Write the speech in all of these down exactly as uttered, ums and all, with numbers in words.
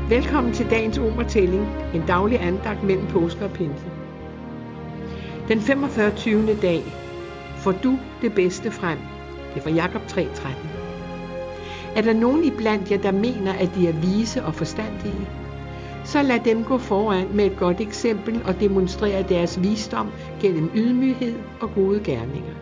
Velkommen til dagens Omertælling, en daglig andagt mellem påske og pinse. Den femogfyrre tyvende dag får du det bedste frem. Det er fra Jakob tre tretten. Er der nogen iblandt jer, der mener, at de er vise og forstandige? Så lad dem gå foran med et godt eksempel og demonstrere deres visdom gennem ydmyghed og gode gerninger.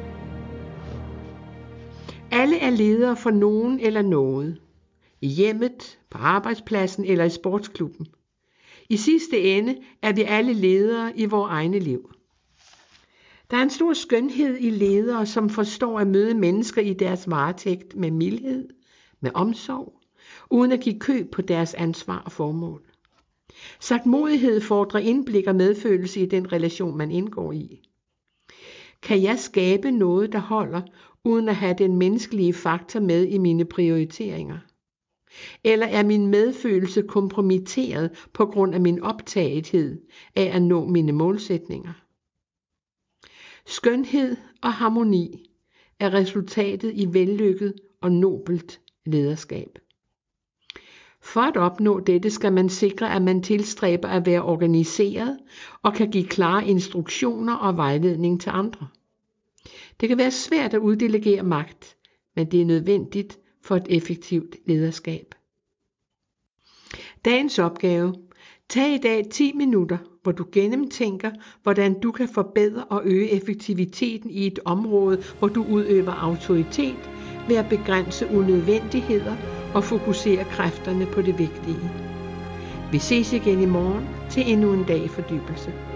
Alle er ledere for nogen eller noget. I hjemmet, på arbejdspladsen eller i sportsklubben. I sidste ende er vi alle ledere i vores egne liv. Der er en stor skønhed i ledere, som forstår at møde mennesker i deres varetægt med mildhed, med omsorg, uden at give køb på deres ansvar og formål. Sagtmodighed fordrer indblik og medfølelse i den relation, man indgår i. Kan jeg skabe noget, der holder, uden at have den menneskelige faktor med i mine prioriteringer? Eller er min medfølelse kompromitteret på grund af min optagethed af at nå mine målsætninger? Skønhed og harmoni er resultatet i vellykket og nobelt lederskab. For at opnå dette skal man sikre, at man tilstræber at være organiseret og kan give klare instruktioner og vejledning til andre. Det kan være svært at uddelegere magt, men det er nødvendigt for et effektivt lederskab. Dagens opgave. Tag i dag ti minutter, hvor du gennemtænker, hvordan du kan forbedre og øge effektiviteten i et område, hvor du udøver autoritet ved at begrænse unødvendigheder og fokusere kræfterne på det vigtige. Vi ses igen i morgen til endnu en dag i fordybelse.